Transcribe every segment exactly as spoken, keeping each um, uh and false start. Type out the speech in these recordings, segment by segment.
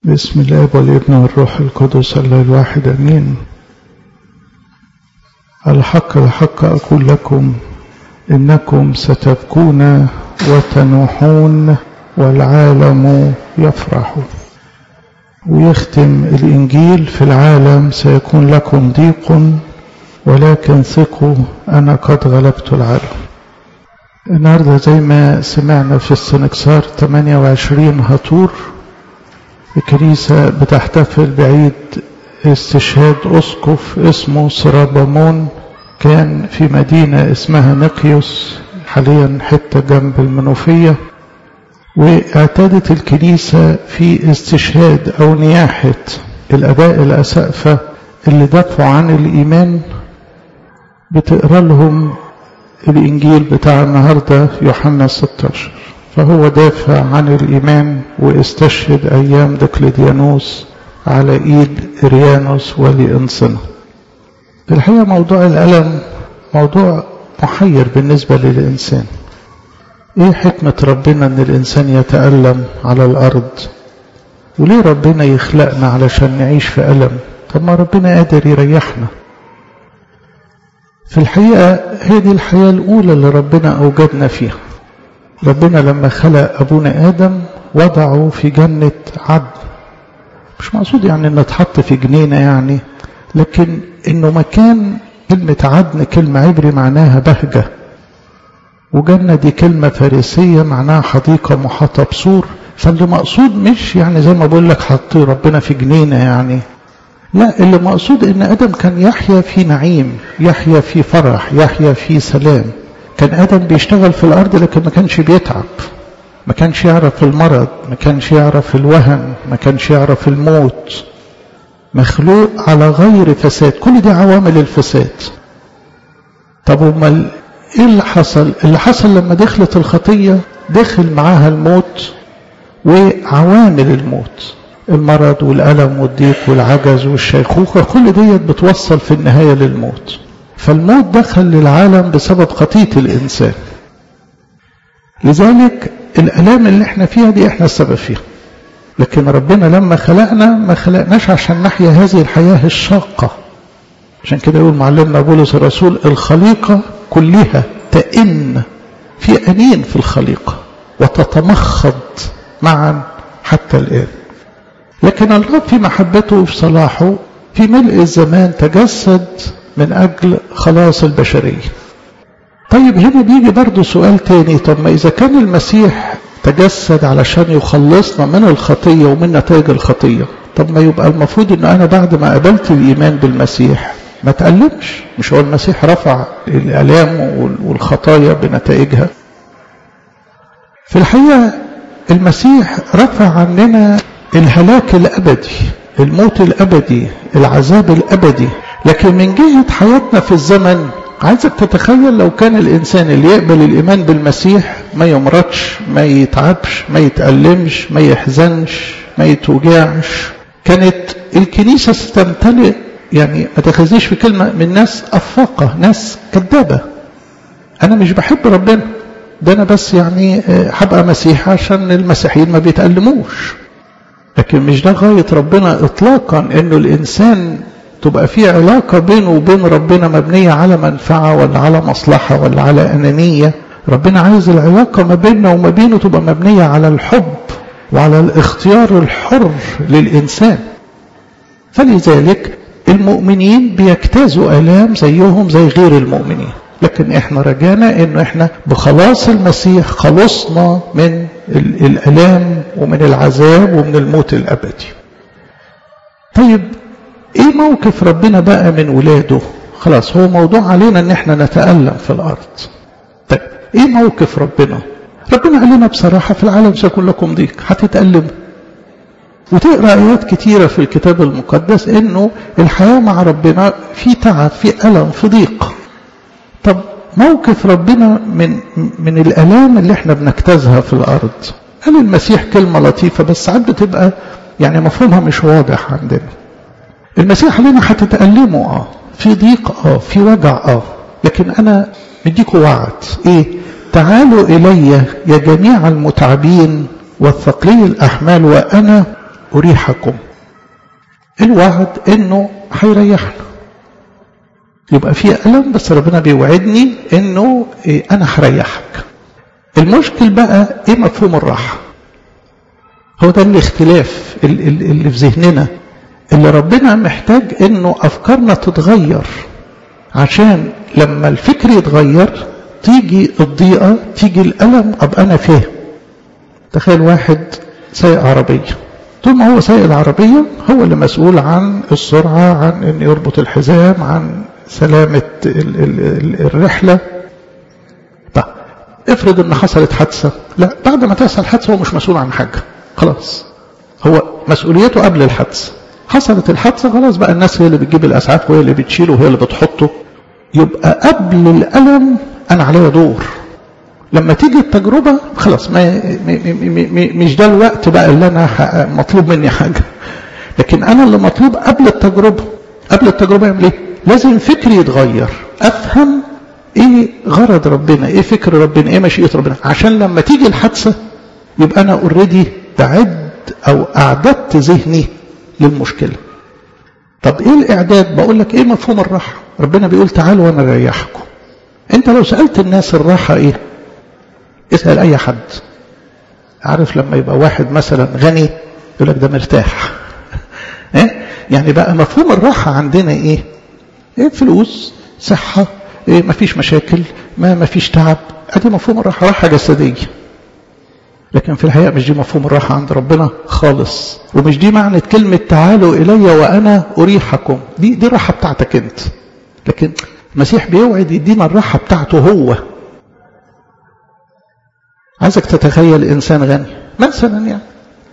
بسم الله والابن والروح القدس الله الواحد امين. الحق الحق اقول لكم انكم ستبكون وتنوحون والعالم يفرح. ويختم الانجيل: في العالم سيكون لكم ضيق ولكن ثقوا انا قد غلبت العالم. النهارده زي ما سمعنا في السنكسار ثمانية وعشرين هطور الكنيسة بتحتفل بعيد استشهاد أسقف اسمه سرابامون، كان في مدينة اسمها نقيوس، حاليا حتة جنب المنوفية. واعتادت الكنيسة في استشهاد أو نياحة الآباء الأسقفة اللي دافعوا عن الإيمان بتقرأ لهم الإنجيل بتاع النهاردة يوحنا ستة عشر. فهو دافع عن الإيمان واستشهد أيام دقلديانوس على إيد إريانوس ولإنصنة. الحقيقة موضوع الألم موضوع محير بالنسبة للإنسان. إيه حكمة ربنا أن الإنسان يتألم على الأرض؟ وليه ربنا يخلقنا علشان نعيش في ألم؟ طب ما ربنا قادر يريحنا. في الحقيقة هي دي الحياة الأولى اللي ربنا أوجدنا فيها. ربنا لما خلق أبونا آدم وضعه في جنة عدن. مش مقصود يعني أنه اتحط في جنينة يعني، لكن أنه مكان. كلمة عدن كلمة عبري معناها بهجة، وجنة دي كلمة فارسية معناها حديقة محاطة بسور. فاللي مقصود مش يعني زي ما بقول لك حط ربنا في جنينة يعني، لا، اللي مقصود أن آدم كان يحيا في نعيم، يحيا في فرح، يحيا في سلام. كان آدم بيشتغل في الأرض لكن ما كانش بيتعب، ما كانش يعرف المرض، ما كانش يعرف الوهن، ما كانش يعرف الموت. مخلوق على غير فساد. كل دي عوامل الفساد. طب امال ايه اللي حصل؟ اللي حصل لما دخلت الخطية دخل معاها الموت وعوامل الموت، المرض والألم والضيق والعجز والشيخوخة، كل ديت بتوصل في النهاية للموت. فالموت دخل للعالم بسبب خطية الإنسان. لذلك الآلام اللي احنا فيها دي احنا السبب فيها. لكن ربنا لما خلقنا ما خلقناش عشان نحيا هذه الحياة الشاقة. عشان كده يقول معلمنا بولس الرسول: الخليقة كلها تئن في أنين في الخليقة وتتمخض معا حتى الآن. لكن الله في محبته وفي صلاحه في ملء الزمان تجسد من أجل خلاص البشرية. طيب هنا بيجي برضو سؤال تاني: طب ما إذا كان المسيح تجسد علشان يخلصنا من الخطية ومن نتائج الخطية، طب ما يبقى المفروض إن أنا بعد ما قبلت الإيمان بالمسيح ما تألمش. مش هو المسيح رفع الآلام والخطايا بنتائجها؟ في الحقيقة المسيح رفع عننا الهلاك الأبدي، الموت الأبدي، العذاب الأبدي. لكن من جهة حياتنا في الزمن، عايزك تتخيل لو كان الإنسان اللي يقبل الإيمان بالمسيح ما يمرضش، ما يتعبش، ما يتألمش، ما يحزنش، ما يتوجعش، كانت الكنيسة ستمتلئ، يعني ما تاخذنيش في كلمة، من ناس أفاقة، ناس كذابة. أنا مش بحب ربنا، ده أنا بس يعني هبقى مسيح عشان المسيحيين ما بيتألموش. لكن مش ده غاية ربنا إطلاقا، إنه الإنسان تبقى في علاقة بينه وبين ربنا مبنية على منفعة ولا على مصلحة ولا على أنانية. ربنا عايز العلاقة ما بيننا وما بينه تبقى مبنية على الحب وعلى الاختيار الحر للإنسان. فلذلك المؤمنين بيجتازوا آلام زيهم زي غير المؤمنين. لكن احنا رجانا انه احنا بخلاص المسيح خلصنا من الآلام ومن العذاب ومن الموت الأبدي. طيب ايه موقف ربنا بقى من ولاده؟ خلاص هو موضوع علينا ان احنا نتألم في الارض. طيب ايه موقف ربنا؟ ربنا قال لنا بصراحة: في العالم سيكون لكم ضيق، هتتألموا. وتقرأ آيات كتيرة في الكتاب المقدس انه الحياة مع ربنا في تعب، في ألم، في ضيق. طب موقف ربنا من من الآلام اللي احنا بنجتازها في الارض؟ قال المسيح كلمة لطيفة بس ساعات بتبقى يعني مفهومها مش واضح عندنا. المسيح قال لنا هتتألموا اه، في ضيق اه، في وجع اه، لكن انا مديكوا وعد. ايه؟ تعالوا الي يا جميع المتعبين والثقلي الاحمال وانا أريحكم. الوعد إنه هيريحنا. يبقى في ألم بس ربنا بيوعدني إنه إيه أنا هريحك. المشكل بقى إيه مفهوم الراحة؟ هو ده الاختلاف اللي في ذهننا، اللي ربنا محتاج إنه أفكارنا تتغير، عشان لما الفكر يتغير تيجي الضيقة، تيجي الألم، أبقى أنا فاهم. تخيل واحد سايق عربية، طول ما هو سايق العربية هو اللي مسؤول عن السرعة، عن إن يربط الحزام، عن سلامة ال ال الرحلة. طيب افرض إن حصلت حادثة، لا، بعد ما تحصل حادثة هو مش مسؤول عن حاجة، خلاص هو مسؤوليته قبل الحادثة. حصلت الحادثة خلاص بقى الناس هي اللي بتجيب الأسعاف وهي اللي بتشيله وهي اللي بتحطه. يبقى قبل الألم أنا عليا دور. لما تيجي التجربة خلاص ما مش ده الوقت بقى اللي أنا مطلوب مني حاجة، لكن أنا اللي مطلوب قبل التجربة. قبل التجربة يعمل إيه؟ لازم فكري يتغير، أفهم إيه غرض ربنا، إيه فكر ربنا، إيه مشيئة ربنا، عشان لما تيجي الحادثة يبقى أنا أوريدي بعد أو أعددت ذهني للمشكلة. طب إيه الإعداد؟ بقول لك إيه مفهوم الراحة. ربنا بيقول تعالوا وأنا أريحكم. أنت لو سألت الناس الراحة إيه؟ اسأل أي حد. عارف لما يبقى واحد مثلا غني يقول لك ده مرتاح. إيه؟ يعني بقى مفهوم الراحة عندنا إيه؟ إيه؟ فلوس، صحة، إيه؟ مفيش مشاكل، ما مفيش تعب. أدي مفهوم الراحة، راحة جسدية. لكن في الحقيقة مش دي مفهوم الراحة عند ربنا خالص، ومش دي معنى كلمة تعالوا إلي وأنا أريحكم. دي دي الراحة بتاعتك أنت، لكن المسيح بيوعد يدينا الراحة بتاعته هو. عايزك تتخيل إنسان غني مثلا يعني،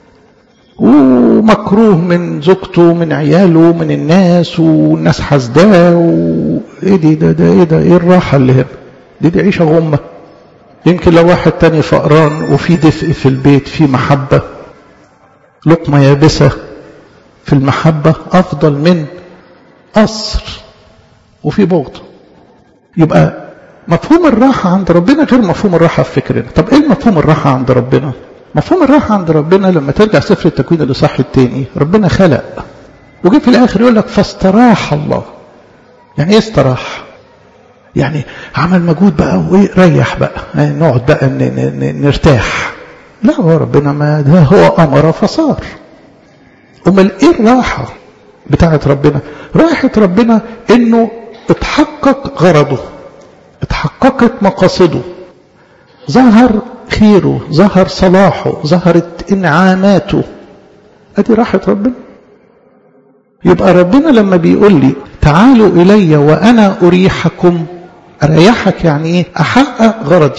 ومكروه من زوجته، من عياله، من الناس، والناس حسداه، وإيه دي ده ده إيه ده إيه الراحة اللي هنا؟ دي دي عيشة غمة. يمكن لو واحد تاني فقران وفي دفء في البيت، في محبة، لقمة يابسة في المحبة أفضل من قصر وفي بغض. يبقى مفهوم الراحة عند ربنا غير مفهوم الراحة في فكرنا. طب إيه مفهوم الراحة عند ربنا؟ مفهوم الراحة عند ربنا لما ترجع سفر التكوين الإصحاح الثاني، ربنا خلق وجي في الآخر يقول لك فاستراح الله. يعني إيه استراح؟ يعني عمل مجهود بقى وريح بقى، يعني نقعد بقى نرتاح. لا، هو ربنا ما ده هو أمر فصار. أمال إيه الراحة بتاعت ربنا؟ راحة ربنا إنه اتحقق غرضه، اتحققت مقاصده، ظهر خيره، ظهر صلاحه، ظهرت انعاماته. ادي راحة ربنا. يبقى ربنا لما بيقول لي تعالوا إلي وأنا أريحكم، أريحك يعني إيه؟ أحقق غرضي،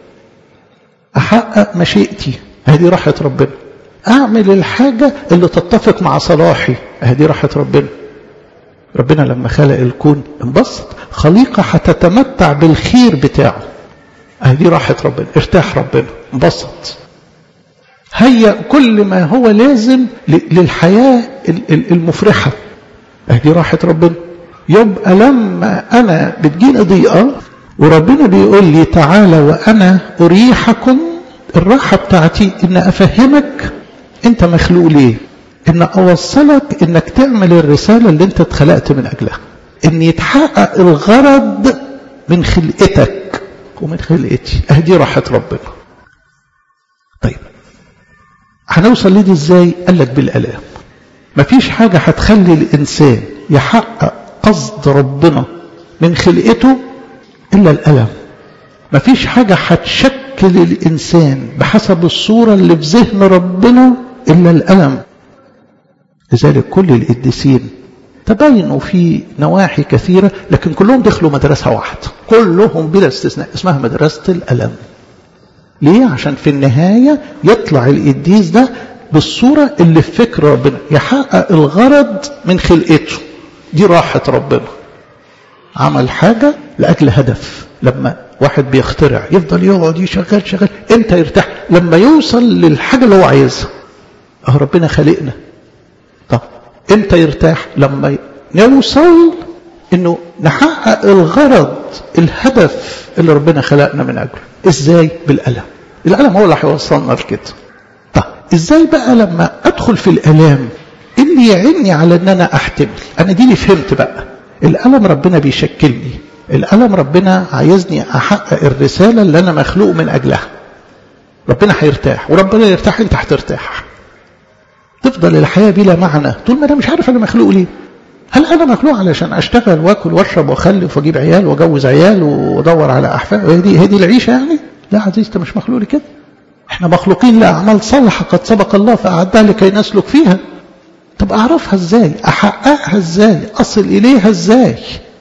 أحقق مشيئتي. هذه راحة ربنا. أعمل الحاجة اللي تتفق مع صلاحي. هذه راحة ربنا. ربنا لما خلق الكون انبسط، خليقة هتتمتع بالخير بتاعه. هذه راحة ربنا. ارتاح ربنا، انبسط، هيأ كل ما هو لازم للحياة المفرحة. هذه راحة ربنا. يبقى لما أنا بتجيني ضيقة وربنا بيقول لي تعالى وأنا أريحكم، الراحة بتاعتي إن أفهمك أنت مخلوق ليه، إن أوصلك إنك تعمل الرسالة اللي أنت اتخلقت من أجلها، إن يتحقق الغرض من خلقتك ومن خلقتي. هذه راحة ربنا. طيب هنوصل لدي إزاي؟ قال لك بالألام. مفيش حاجة هتخلي الإنسان يحقق قصد ربنا من خلقته إلا الألم. مفيش حاجة هتشكل الإنسان بحسب الصورة اللي في ذهن ربنا إلا الألم. لذلك كل القديسين تباينوا في نواحي كثيرة، لكن كلهم دخلوا مدرسة واحدة، كلهم بلا استثناء، اسمها مدرسة الألم. ليه؟ عشان في النهاية يطلع القديس ده بالصورة اللي في فكر ربنا، يحقق الغرض من خلقته. دي راحة ربنا. عمل حاجة لأجل هدف. لما واحد بيخترع يفضل يقعد يشغل شغل، امتى يرتاح؟ لما يوصل للحاجة اللي هو عايزها. اه ربنا خلقنا. طب امتى يرتاح؟ لما نوصل انه نحقق الغرض، الهدف اللي ربنا خلقنا من اجله. ازاي؟ بالألم. الألم هو اللي هيوصلنا لكده. طب ازاي بقى لما ادخل في الالام اللي يعني على ان انا احتمل؟ انا دي اللي فهمت بقى. الالم ربنا بيشكلني، الالم ربنا عايزني احقق الرساله اللي انا مخلوق من اجلها. ربنا هيرتاح، وربنا يرتاح انت هترتاح. تفضل الحياه بلا معنى طول ما انا مش عارف انا مخلوق ليه. هل انا مخلوق علشان اشتغل واكل واشرب واخلف واجيب عيال واجوز عيال وادور على احفاد؟ هي دي هي دي العيشه يعني؟ لا عزيزي، انت مش مخلوق لكده. احنا مخلوقين لاعمال صالحه قد سبق الله فاعدها لكي نسلك فيها. طب اعرفها ازاي؟ احققها ازاي؟ اصل اليها ازاي؟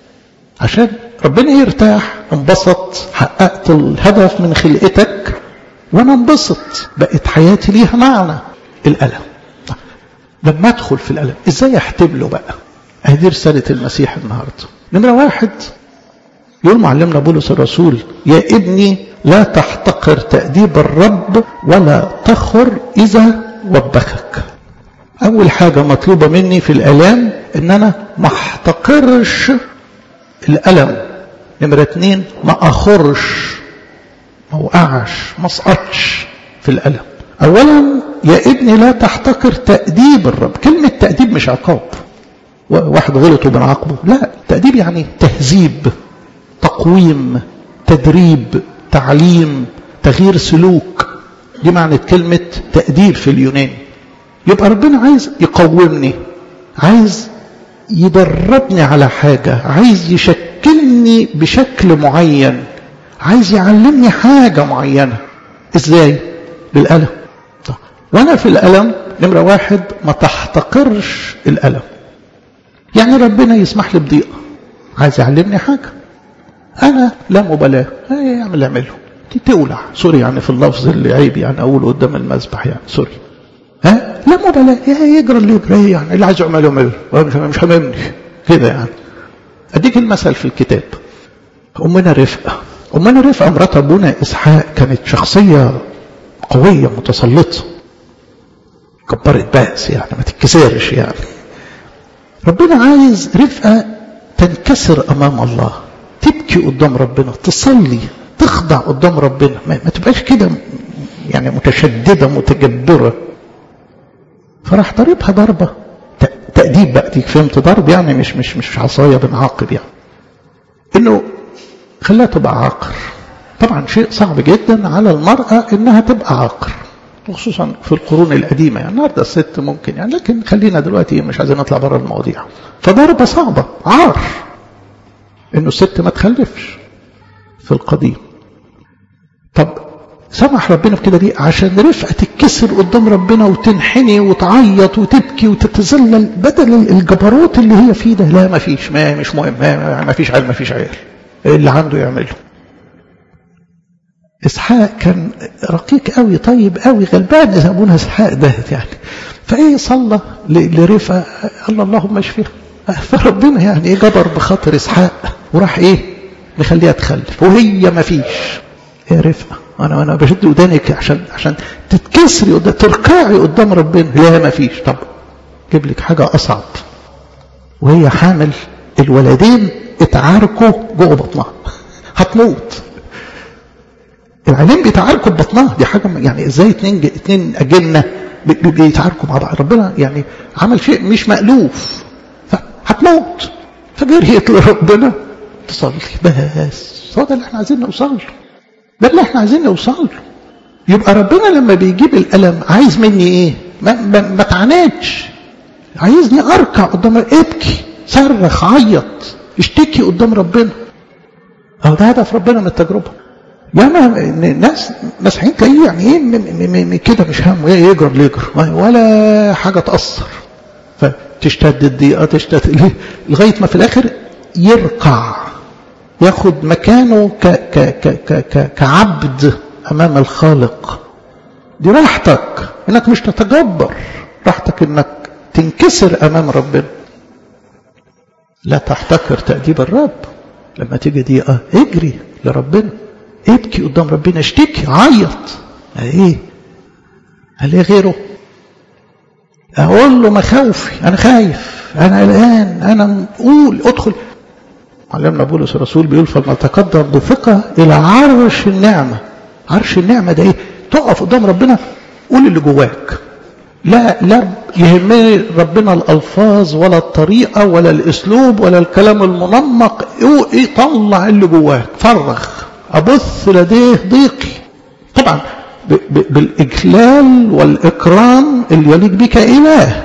عشان ربنا يرتاح. انبسط، حققت الهدف من خلقتك وانا انبسط، بقت حياتي ليها معنى. الالم لما ادخل في الالم ازاي احتمله بقى؟ هذه رساله المسيح النهارده. نمره واحد يقول معلمنا بولس الرسول: يا ابني لا تحتقر تأديب الرب ولا تخر إذا وبخك. أول حاجة مطلوبة مني في الألام إن أنا ما احتقرش الألم. نمرة اتنين ما أخرش، ما وقعش، ما اسقطش في الألم. أولا يا ابني لا تحتقر تأديب الرب. كلمة تأديب مش عقاب، واحد غلط وبنعاقبه، لا. تأديب يعني تهذيب، تقويم، تدريب، تعليم، تغيير سلوك. دي معنى كلمة تأديب في اليونان. يبقى ربنا عايز يقومني، عايز يدربني على حاجة، عايز يشكلني بشكل معين، عايز يعلمني حاجة معينة. ازاي؟ بالألم. وانا في الألم نمرة واحد ما تحتقرش الألم. يعني ربنا يسمح لي بضيقة، عايز يعلمني حاجة، أنا لا مبالاة، يعمل اللي يعمله. تولع، سوري يعني في اللفظ اللي عيب يعني أقوله قدام المذبح، يعني سوري، ها لا مبالاة، يجرى اللي يجرى، يعني اللي عايز يعمله يعمله، مش هممني كده. يعني أديك المثل في الكتاب. أمنا رفقة، أمنا رفقة مرات أبونا إسحاق كانت شخصية قوية متسلطة، كبرت بأس يعني ما تتكسرش. يعني ربنا عايز رفقة تنكسر أمام الله، تبكي قدام ربنا، تصلي، تخضع قدام ربنا، ما, ما تبقاش كده يعني متشددة متجبرة. فراح ضربها ضربة تأديب بقى. دي فهمت ضرب يعني مش مش مش عصاية بنعاقب، يعني انه خلاها تبقى عاقر. طبعا شيء صعب جدا على المرأة انها تبقى عاقر، خصوصا في القرون القديمة. يعني النهارده الست ممكن يعني، لكن خلينا دلوقتي مش عايزين نطلع بره المواضيع. فضربة صعبة، عار انه الست ما تخلفش في القديم. طب سمح ربنا في كده دي عشان رفقة تتكسر قدام ربنا وتنحني وتعيط وتبكي وتتذلل، بدل الجبروت اللي هي فيه ده. لا ما فيش، ما مش مهم، ما, ما فيش عيال، ما فيش عيال، اللي عنده يعمله. إسحاق كان رقيق قوي، طيب قوي، غلبان إذا أبونا إسحاق ده يعني. فإيه صلى لرفقة، الله اللهم اشفيها. فربنا يعني إيه جبر بخاطر إسحاق وراح إيه مخليها تخلف، وهي ما فيش. إيه رفقة، أنا أنا بشد ودانك عشان عشان تتكسري قدام، تركعي قدام ربنا. لا ما فيش. طب جيب لك حاجة أصعب، وهي حامل، الولدين اتعاركوا جوه بطنها، هتموت. العيلين بيتعاركوا ببطنها، دي حاجة يعني ازاي اتنين اتنين أجنة بيتعاركوا مع بعض؟ ربنا يعني عمل شيء مش مألوف، فهتموت. فجريت لربنا تصلي. بس هو ده اللي احنا عايزين نوصل له، ده اللي احنا عايزين نوصل له. يبقى ربنا لما بيجيب الألم عايز مني ايه؟ ما, ما, ما تعاندش، عايزني اركع قدام، ابكي، صرخ، عيط، اشتكي قدام ربنا. اهو ده هدف ربنا من التجربة. ياما ناس مسيحيين تلاقيه يعني ايه كده مش هم، يجرب ليجر ولا حاجة تأثر، فتشتد الضيقة، تشتد لغاية ما في الآخر يرقع، ياخد مكانه ك ك ك ك ك كعبد أمام الخالق. دي راحتك إنك مش تتجبر، راحتك إنك تنكسر أمام ربنا. لا تحتقر تأديب الرب. لما تيجي ضيقة اجري لربنا، ابكي قدام ربنا، اشتكي، عيط. ايه قال ايه غيره؟ اقول له مخاوفي، انا خايف، انا قلقان، انا قول ادخل. علمنا بولس الرسول بيقول فلنتقدم بثقة الى عرش النعمة. عرش النعمة ده ايه؟ تقف قدام ربنا قول اللي جواك. لا لا يهمني ربنا الألفاظ ولا الطريقة ولا الأسلوب ولا الكلام المنمق. ايه طلع اللي جواك، فرغ. أبث لديه ضيقي. طبعا بالإجلال والإكرام اللي يليق بك إله.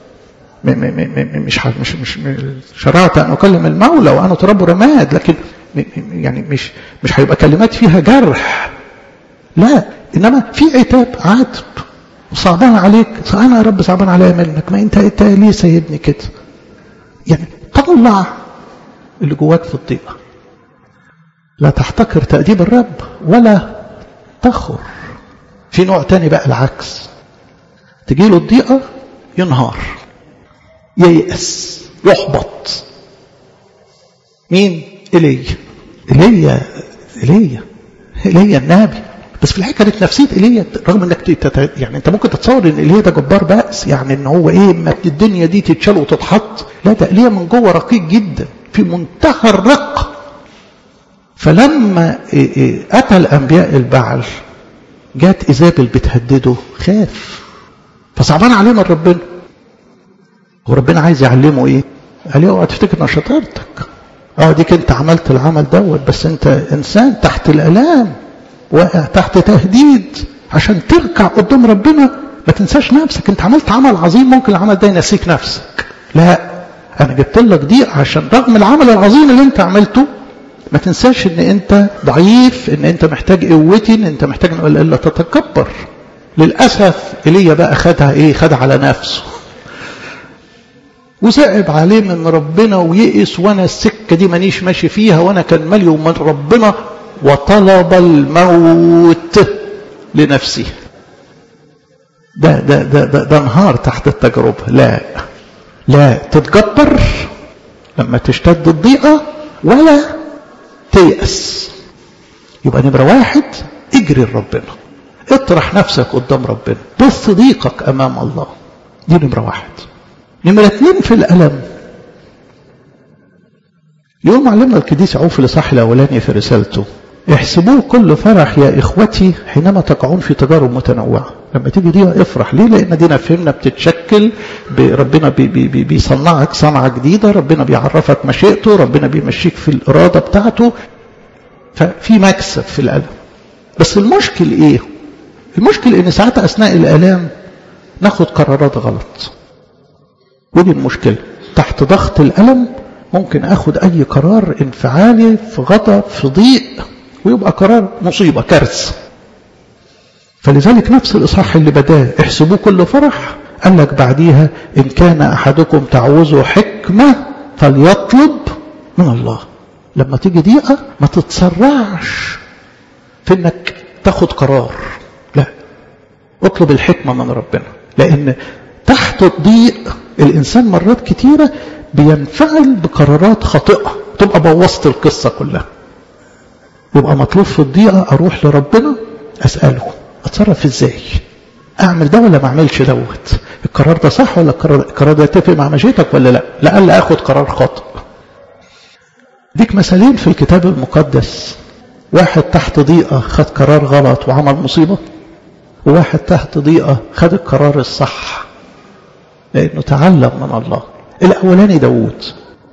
مش مش مش شرعت أن أكلم المولى وأنا تراب رماد، لكن يعني مش مش هيبقى كلمات فيها جرح، لا، إنما في عتاب عاتب. صعبان عليك، أنا يا رب صعبان عليا منك، ما أنت أنت ليه سايبني كده؟ يعني طلع اللي جواك في الضيقة. لا تحتقر تأديب الرب ولا تخر. في نوع تاني بقى العكس، تجيله الضيقة ينهار، ييأس، يحبط. مين؟ إيليا. إيليا إيليا إيليا النبي. بس في الحقيقة كانت نفسية إيليا، رغم انك تت... يعني انت ممكن تتصور ان إيليا ده جبار بأس، يعني ان هو ايه ما الدنيا دي تتشال وتتحط. لا، ده إيليا من جوه رقيق جدا، في منتهى الرقة. فلما إيه إيه أتى الأنبياء البعل، جات إيزابل بتهدده، خاف. فصعبان عليه من ربنا. وربنا عايز يعلمه ايه؟ قال له اوعى تفتكر ان شطارتك، اه ديك انت عملت العمل دوت، بس انت انسان تحت الالام، واقع تحت تهديد. عشان تركع قدام ربنا ما تنساش نفسك. انت عملت عمل عظيم، ممكن العمل ده ينسيك نفسك. لا، انا جبت لك دي عشان رغم العمل العظيم اللي انت عملته ما تنساش ان انت ضعيف، ان انت محتاج قوتي، ان انت محتاج الا تتكبر. للاسف ايليا بقى خدها ايه؟ خدها على نفسه وصعب عليه من ربنا ويئس، وانا السكه دي مانيش ماشي فيها، وانا كان مالي من ربنا، وطلب الموت لنفسه. ده ده ده ده, ده انهار تحت التجربه. لا لا تتجبر لما تشتد الضيقه ولا تيأس. يبقى نمره واحد اجري لربنا، اطرح نفسك قدام ربنا، بث ضيقك امام الله. دي نمره واحد. نمرة اتنين في الألم، يوم علمنا القديس عوف الإصحاح الأولاني في رسالته، احسبوه كل فرح يا إخوتي حينما تقعون في تجارب متنوعة. لما تيجي دي افرح. ليه؟ لأن دينا فهمنا بتتشكل، ربنا بي بي بي بيصنعك صنعة جديدة، ربنا بيعرفك مشيئته، ربنا بيمشيك في الإرادة بتاعته، ففي مكسب في الألم. بس المشكل إيه؟ المشكل إن ساعات أثناء الألام ناخد قرارات غلط. ودي المشكلة. تحت ضغط الألم ممكن أخد أي قرار انفعالي، في غضب، في ضيق، ويبقى قرار مصيبة، كارثة. فلذلك نفس الإصحاح اللي بداه احسبوه كل فرح، قال لك بعديها إن كان أحدكم تعوزه حكمة فليطلب من الله. لما تيجي ضيقة ما تتسرعش في إنك تاخد قرار، لا، اطلب الحكمة من ربنا. لأن تحت الضيق الإنسان مرات كتيرة بينفعل بقرارات خاطئة، تبقى بوظت القصة كلها. يبقى مطلوب في الضيقة أروح لربنا أسأله أتصرف إزاي، أعمل ده ولا ما أعملش دوت، القرار ده صح ولا القرار ده يتفق مع مشيئتك ولا لا، لألا أخد قرار خاطئ. ديك مثالين في الكتاب المقدس، واحد تحت ضيقة خد قرار غلط وعمل مصيبة، وواحد تحت ضيقة خد القرار الصح لأنه تعلم من الله. الأولاني داود.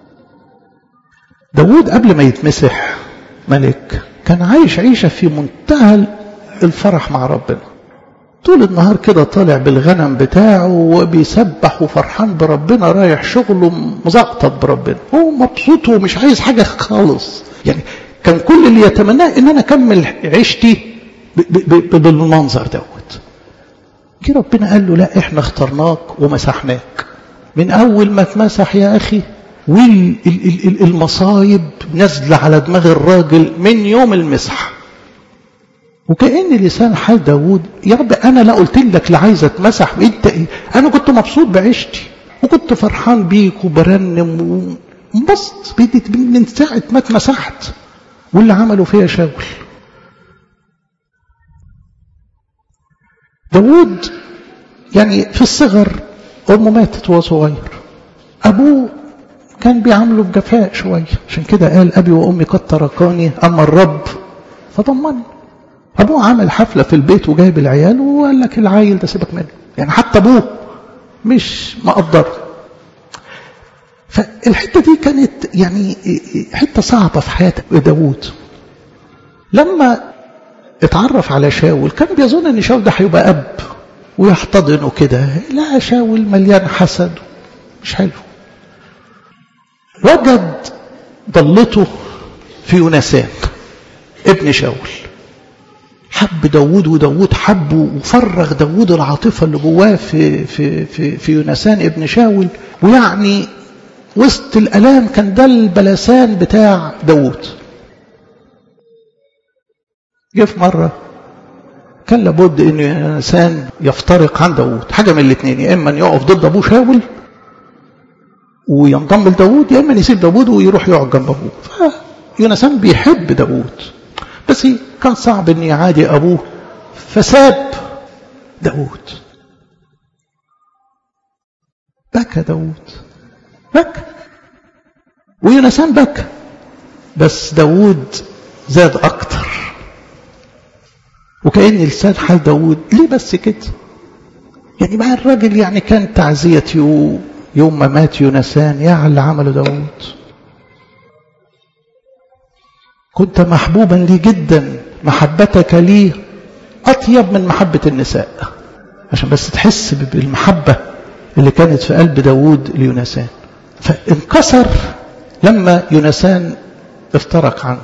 داود قبل ما يتمسح ملك كان عايش عيشة في منتهى الفرح مع ربنا، طول النهار كده طالع بالغنم بتاعه وبيسبح وفرحان بربنا، رايح شغله مزقطط بربنا، هو مبسوط ومش عايز حاجة خالص. يعني كان كل اللي يتمناه ان انا اكمل عيشتي بالمنظر دوت. جه ربنا قال له لا، احنا اخترناك ومسحناك. من اول ما اتمسح يا اخي والمصايب نزل على دماغ الراجل من يوم المسح. وكأن لسان حال داود، يا رب انا لا قلت لك لا عايز اتمسح، انت ايه؟ انا كنت مبسوط بعيشتي وكنت فرحان بيك وبرنم وانبسط من ساعه ما اتمسحت، واللي عملوا فيها شاول. داود يعني في الصغر أمه ماتت وهو صغير، أبوه كان بيعامله بجفاء شوية، عشان كده قال أبي وأمي قد تركاني أما الرب فضمني. ابوه عمل حفلة في البيت وجايب العيال وقال لك العيل ده سيبك منه، يعني حتى ابوه مش مقدر. فالحتة دي كانت يعني حتة صعبة في حياة داود. لما اتعرف على شاول كان بيظن ان شاول ده هيبقى اب ويحتضنه كده، لا شاول مليان حسد مش حلو. وجد ضلته في يونسان ابن شاول، حب داود وداود حبه وفرغ داود العاطفة اللي جواه في, في, في, في يونسان ابن شاول. ويعني وسط الألام كان ده البلسان بتاع داود. جه في مرة كان لابد ان يونسان يفترق عن داود، حاجة من الاثنين، يا اما يقف ضد ابوه شاول وينضم لداود، يا اما يسيب داود ويروح يقعد جنب ابوه. فيونسان بيحب داود بس كان صعب ان يعادي ابوه، فساب داود. بكى داود، بكى ويونسان بكى، بس داود زاد اكتر. وكأن لسان حال داود ليه بس كده؟ يعني مع الراجل يعني كان تعزية يوم ما مات يونسان، يا على اللي عمله داود. كنت محبوبا لي جدا، محبتك لي أطيب من محبة النساء. عشان بس تحس بالمحبة اللي كانت في قلب داود ليونسان. فانكسر لما يونسان افترق عنه.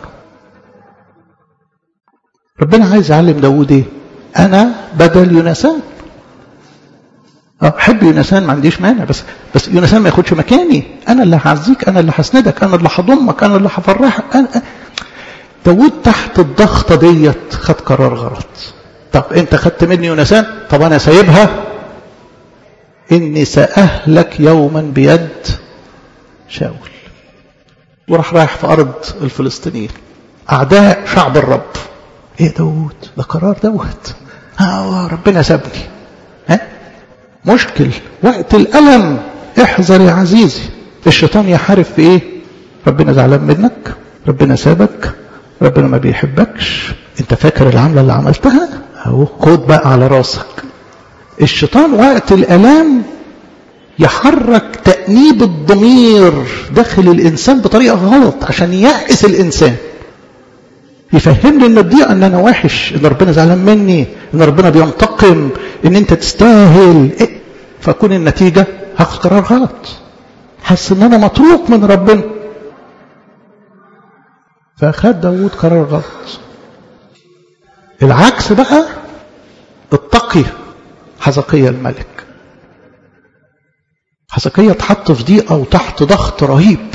ربنا عايز يعلم داود ايه؟ انا بدل يونسان. اه حب يونسان ما عنديش مانع، بس بس يونسان ما ياخدش مكاني. انا اللي هعزيك، انا اللي هسندك، انا اللي هضمك، انا اللي هفرحك. أنا... داود تحت الضغطه ديت خد قرار غلط. طب انت خدت مني يونسان، طب انا سايبها، اني ساهلك يوما بيد شاول. وراح رايح في ارض الفلسطينيين اعداء شعب الرب. ايه داود ده قرار دوت، ها ربنا سابني. ها مشكل وقت الالم. احذر يا عزيزي، الشيطان يحارب في ايه؟ ربنا زعلان منك، ربنا سابك، ربنا ما بيحبكش، انت فاكر العمله اللي عملتها اهو خد بقى على راسك. الشيطان وقت الالام يحرك تأنيب الضمير داخل الانسان بطريقه غلط عشان ييأس الانسان، يفهمني ان الضيقه ان انا وحش، ان ربنا زعلان مني، ان ربنا بينتقم، ان انت تستاهل إيه؟ فكون النتيجه هاخد قرار غلط، حس ان انا متروك من ربنا. فاخد داود قرار غلط. العكس بقى التقي حزقيا الملك. حزقيا اتحط في ضيقه وتحت ضغط رهيب.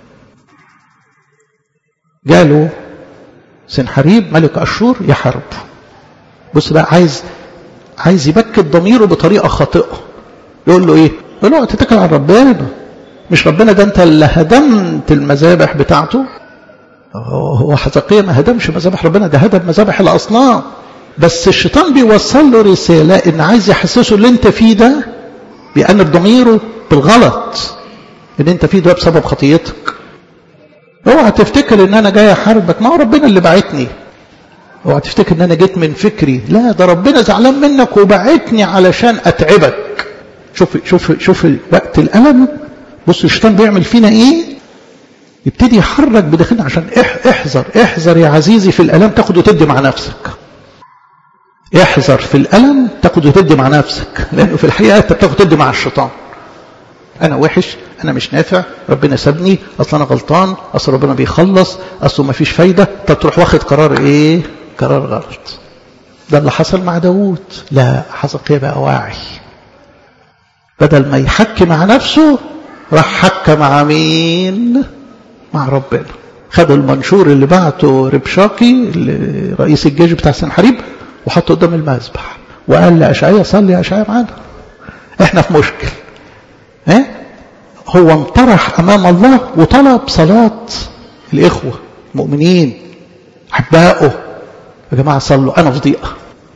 جاله سنحريب ملك أشور يحارب. بص بقى عايز عايز يبكت ضميره بطريقة خاطئة. يقول له ايه؟ يقول له تتكل على ربنا، مش ربنا ده انت اللي هدمت المذابح بتاعته. هو حزقيا ما هدمش مذابح ربنا، ده هدم مذابح الأصنام. بس الشيطان بيوصل له رسالة ان عايز يحسسه اللي انت فيه ده بيأنب ضميره بالغلط، ان انت فيه ده بسبب خطيتك. اوعى تفتكر ان انا جاي احاربك، ما هو ربنا اللي بعتني. اوعى تفتكر ان انا جيت من فكري، لا ده ربنا زعلان منك وبعتني علشان اتعبك. شوف شوف شوف وقت الالم، بص الشيطان بيعمل فينا ايه؟ يبتدي يحرك بداخلنا عشان احذر احذر يا عزيزي في الالم تاخد وتدي مع نفسك. احذر في الالم تاخد وتدي مع نفسك، لانه في الحقيقه انت بتاخد وتدي مع الشيطان. انا وحش، انا مش نافع، ربنا سابني، اصلا انا غلطان، اصل ربنا بيخلص، اصله ما فيش فايده. طب تروح واخد قرار ايه؟ قرار غلط. ده اللي حصل مع داود. لا حزقيا بقى واعي، بدل ما يحكي مع نفسه راح حكى مع مين؟ مع ربنا. خد المنشور اللي بعته ربشاقي رئيس الجيش بتاع سنحريب وحطه قدام المذبح وقال لأشعيا صلي يا أشعيا معانا، احنا في مشكل. ها؟ هو انطرح أمام الله وطلب صلاة الإخوة المؤمنين أحبائه، يا جماعة صلوا أنا في ضيقة.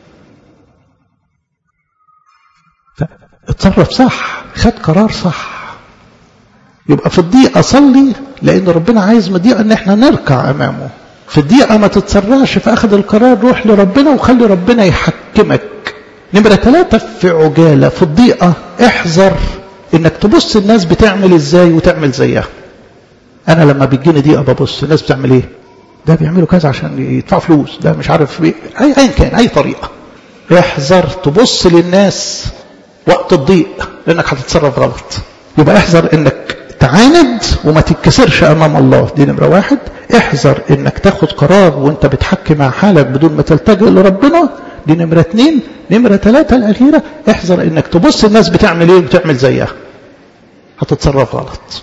فاتصرف صح، خد قرار صح. يبقى في الضيقة صلي، لأن ربنا عايز من الضيقة إن احنا نركع أمامه. في الضيقة ما تتسرعش في أخذ القرار، روح لربنا وخلي ربنا يحكمك. نمرة ثلاثة في عجالة في الضيقة، احذر انك تبص الناس بتعمل ازاي وتعمل زيها. انا لما بيجيني ضيقة ببص الناس بتعمل ايه، ده بيعملوا كذا عشان يدفعوا فلوس، ده مش عارف بيه. اي اي كان اي طريقة. احذر تبص للناس وقت الضيق لانك هتتصرف غلط. يبقى احذر انك تعاند وما تتكسرش امام الله، دي نمرة واحد. احذر انك تاخد قرار وانت بتحكي مع حالك بدون ما تلتجئ لربنا، دي نمرة اتنين. نمرة ثلاثة الأخيرة، احذر انك تبص الناس بتعمل ايه وتعمل زيها، هتتصرف غلط.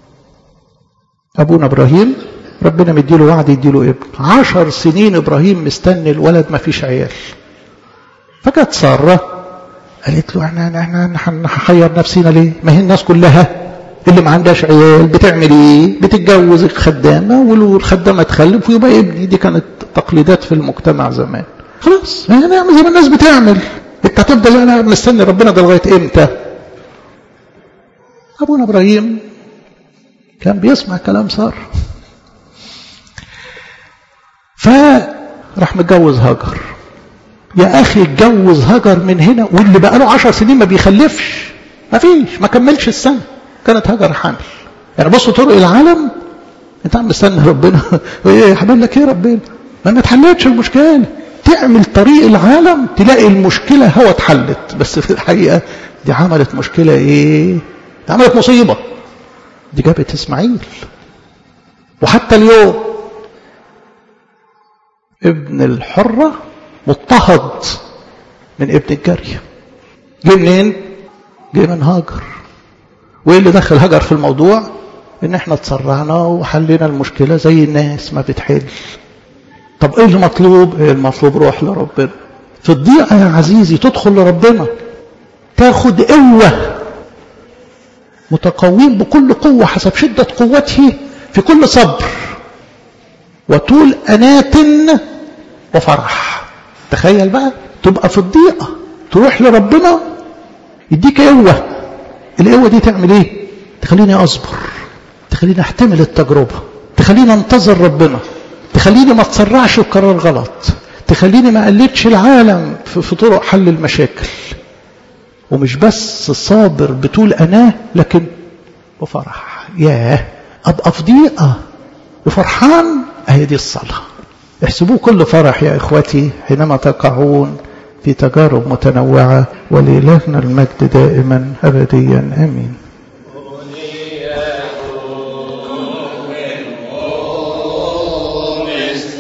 ابونا ابراهيم ربنا مديله وعد يديله ابن، عشر سنين ابراهيم مستني الولد ما فيش عيال. فجت سارة قالت له احنا احنا هنحير نفسينا ليه؟ ما هي الناس كلها اللي ما عندهاش عيال بتعمل ايه؟ بتتجوز الخدامة والخدامة تخلف ويبقى ابني. دي كانت تقليدات في المجتمع زمان. خلاص يعني نعمل زي ما الناس بتعمل، انت هتفضل انا مستني ربنا ده لغايه امتى؟ ابونا ابراهيم كان بيسمع كلام سارة، فراح متجوز هاجر. يا اخي اتجوز هاجر من هنا واللي بقى له عشر سنين ما بيخلفش، ما فيش، ما كملش السنه كانت هاجر حامل. يعني بصوا طرق العالم، انت عم مستني ربنا ايه هعمل لك ايه ربنا؟ ما ما اتحلتش المشكله. تعمل طريق العالم تلاقي المشكلة هو اتحلت، بس في الحقيقة دي عملت مشكلة ايه؟ دي عملت مصيبة. دي جابت اسماعيل. وحتى اليوم ابن الحرة مضطهد من ابن الجارية. جه منين؟ جه من هاجر. وايه اللي دخل هاجر في الموضوع؟ ان احنا اتسرعنا وحلينا المشكلة زي الناس ما بتحل. طب ايه المطلوب؟ ايه المطلوب؟ روح لربنا. في الضيقة يا عزيزي تدخل لربنا، تاخد قوة، متقوين بكل قوة حسب شدة قوته في كل صبر وطول أنات وفرح. تخيل بقى تبقى في الضيقة تروح لربنا يديك قوة. القوة دي تعمل ايه؟ تخليني أصبر، تخليني أحتمل التجربة، تخليني أنتظر ربنا، تخليني ما تسرعش القرار غلط، تخليني ما قلتش العالم في طرق حل المشاكل. ومش بس صابر بطول أناه لكن بفرح. ياه أبقى في ضيقة وفرحان. أهي دي الصلاة. احسبوه كل فرح يا إخوتي حينما تقعون في تجارب متنوعة، ولإلهنا المجد دائما أبديا آمين.